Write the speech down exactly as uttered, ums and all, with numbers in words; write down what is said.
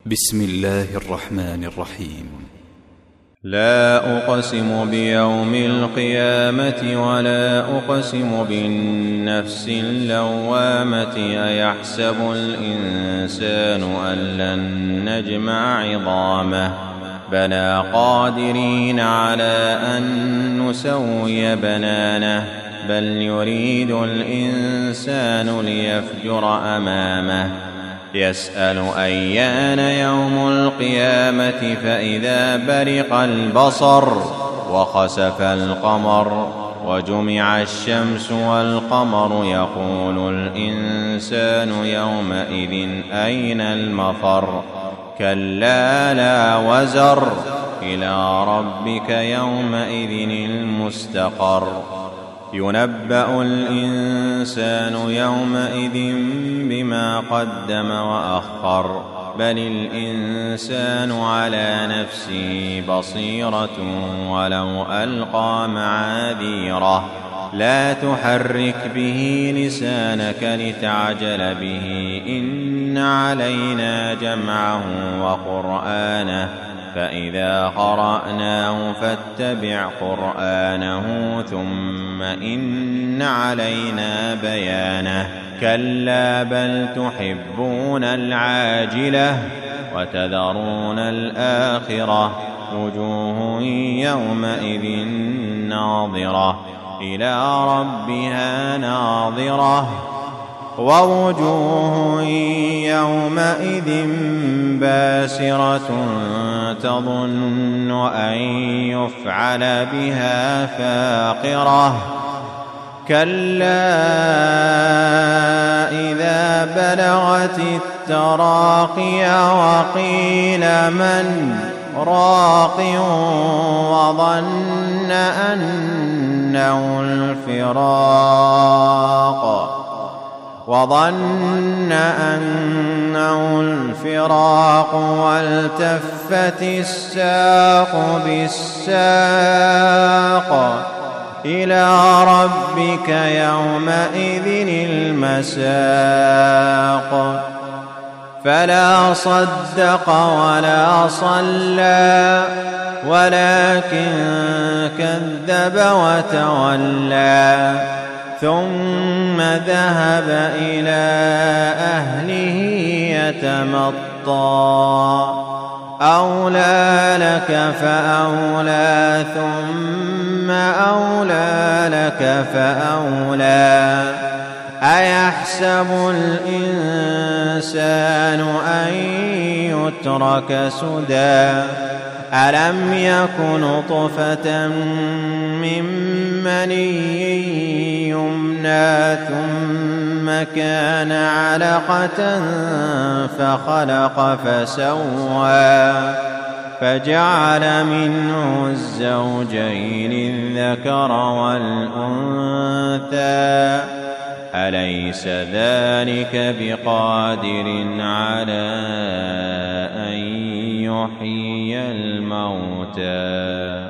بسم الله الرحمن الرحيم. لا أقسم بيوم القيامة ولا أقسم بالنفس اللوامة أيحسب الإنسان أن لن نجمع عظامه بلى قادرين على أن نسوي بنانه بل يريد الإنسان ليفجر أمامه يسأل أيان يوم القيامة فإذا برق البصر وخسف القمر وجمع الشمس والقمر يقول الإنسان يومئذ أين المفر كلا لا وزر إلى ربك يومئذ المستقر ينبأ الإنسان يومئذ بما قدم وأخر بل الإنسان على نفسه بصيرة ولو ألقى معاذيره لا تحرك به لسانك لتعجل به إن علينا جمعه وقرآنه فإذا قرأناه فاتبع قرآنه ثم إن علينا بيانه كلا بل تحبون العاجلة وتذرون الآخرة وجوه يومئذ ناظرة إلى ربها ناظرة ووجوه يومئذ باسرة تظن أن يفعل بها فاقرة كلا إذا بلغت التراقي وقيل من راق وظن أنه الفراق وظن أنه الفراق والتفت الساق بالساق إلى ربك يومئذ المساق فلا صدق ولا صلى ولكن كذب وتولى ثم ذهب إلى أهله يتمطى أولى لك فأولى ثم أولى لك فأولى أيحسب الإنسان أن يترك سدى ألم يك نطفة من مني يمنى ثم كان علقة فخلق فسوى فجعل منه الزوجين الذكر والأنثى أليس ذلك بقادر على أن يحيي الموتى